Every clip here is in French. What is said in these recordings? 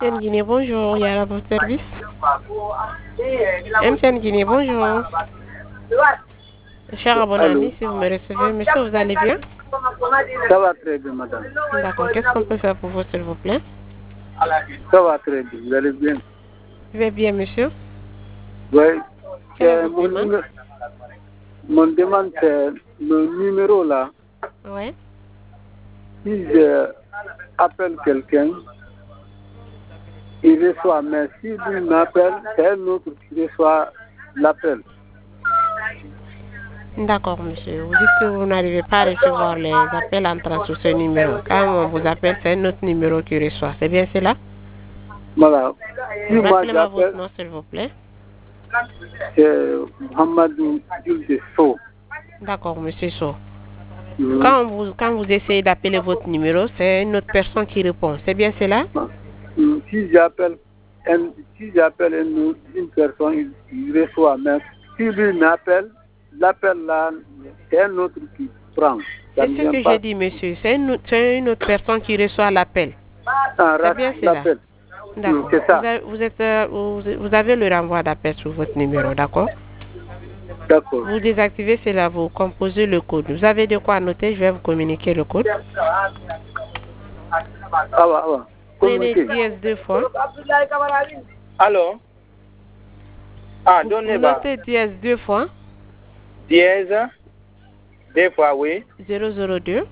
MTN Guinée, bonjour, il y a à votre service. MTN Guinée, bonjour. Cher abonné, si vous me recevez, monsieur, vous allez bien? Ça va très bien, madame. D'accord, qu'est-ce qu'on peut faire pour vous, s'il vous plaît? Ça va très bien, vous allez bien? Je vais bien, monsieur. Oui. Mon demande, c'est le numéro là. Oui. Si j'appelle quelqu'un, il reçoit, mais si lui m'appelle, c'est un autre qui reçoit l'appel. D'accord, monsieur. Vous dites que vous n'arrivez pas à recevoir les appels entrant sur ce numéro. Quand on vous appelle, c'est un autre numéro qui reçoit. C'est bien cela? Voilà. Si moi Rappelez-moi votre j'appelle, nom, s'il vous plaît. c'est Mohamedou Jules So. D'accord, monsieur So. Quand vous essayez d'appeler votre numéro, c'est une autre personne qui répond. C'est bien cela? Si j'appelle une personne, il reçoit. Mais si lui m'appelle, l'appel là, c'est un autre qui prend. C'est ce que j'ai dit, monsieur. C'est une autre personne qui reçoit l'appel. C'est bien cela? D'accord. C'est ça. Vous avez le renvoi d'appel sur votre numéro, d'accord? D'accord. Vous désactivez cela, vous composez le code. Vous avez de quoi noter, je vais vous communiquer le code. Prenez dièse 2 fois. Alors? Vous notez dièse 2 fois. Dièse 2 fois, oui. 002.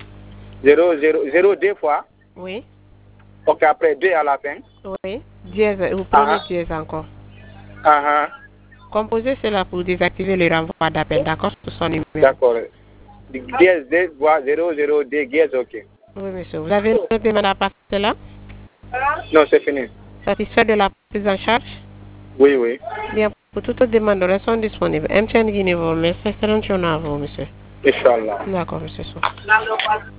002 fois. Oui. Ok, après 2 à la fin. Oui. Dièse, vous prenez dièse encore. Composez cela pour désactiver le renvoi d'appel, d'accord, sur son numéro. D'accord. Dièse 2 fois 002 dièse, ok. Oui, monsieur. Vous avez une autre demande à passer là? Non, c'est fini. Satisfait de la prise en charge? Oui, oui. Bien, pour toute demande, nous sont disponibles. MTN Guinée, vous remercie. Excellente journée à vous, monsieur. Inch'Allah. D'accord, monsieur.